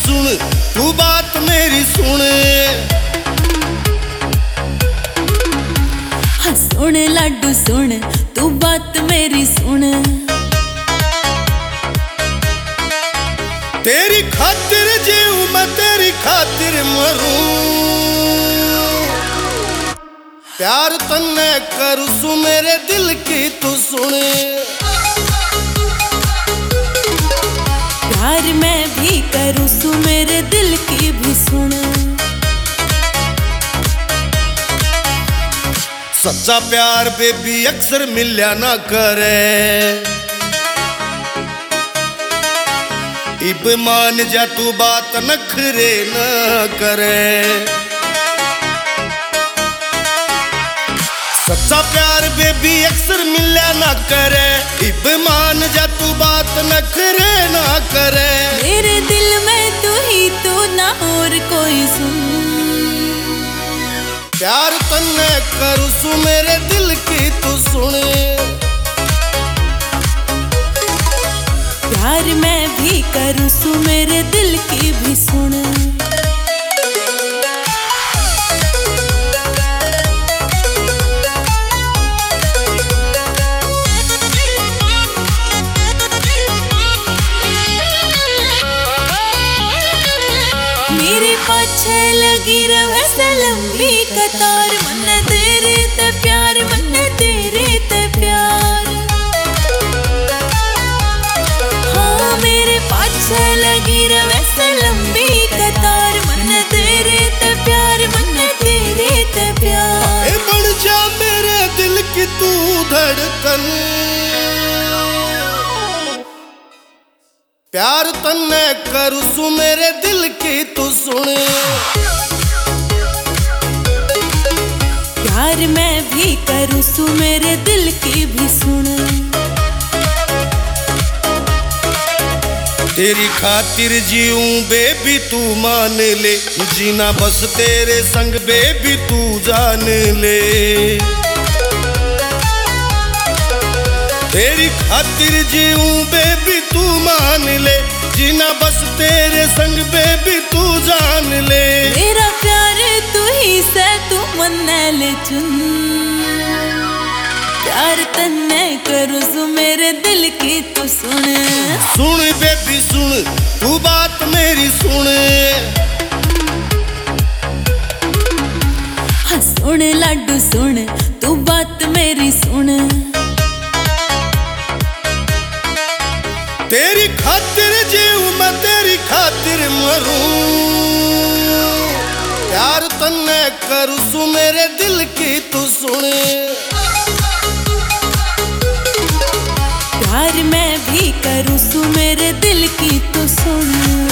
सुन तू बात मेरी सुन। हाँ सुन लाडू सुन तू बात मेरी सुन। तेरी खातिर जीऊं मैं तेरी खातिर मरूं, प्यार तन्ने करूं सु मेरे दिल की तू सुन। प्यार मैं भी करूं सु मेरे दिल की भी सुन। सच्चा प्यार बेबी अक्सर मिल्या ना करे, इब मान जा तू बात नखरे न करे। सच्चा प्यार बेबी अक्सर मिल्या ना करे, इब मान जा तू बात नखरे न करे। मेरे दिल में तू ही तू ना और कोई सुन। प्यार तन्ने करूं सु मेरे दिल की तू सुन। प्यार मैं भी करूं सु मेरे दिल की भी सुन। मेरे पाछे लगी रहे लंबी कतार, मन तेरे ते प्यार मन तेरे ते प्यार। पाछे लगी रहे लंबी कतार, मन तेरे ते प्यार मन तेरे ते प्यार। ए बन जा मेरे दिल की तू धड़कन, प्यार तन्ने करूं सु मेरे दिल की तू सुन। प्यार मैं भी करूं सु मेरे दिल की भी सुन। तेरी खातिर जीऊं बेबी तू मान ले, जीना बस तेरे संग बेबी तू जान ले। तेरी खातिर जीऊं बेबी तू मान ले, जीना बस तेरे संग बेबी तू जान ले। मेरा प्यार तू ही से तू मन ले चुन। प्यार तन्ने करूं सु मेरे दिल की तू सुन। सुन बेबी सुन तू बात मेरी सुन। हाँ सुन लाडू सुन तू बात मेरी सुन। तेरी खातिर जीऊं मैं तेरी खातिर मरूं, प्यार तन्ने करूं सु मेरे दिल की तू सुन। प्यार मैं भी करूं सु मेरे दिल की तू सुन।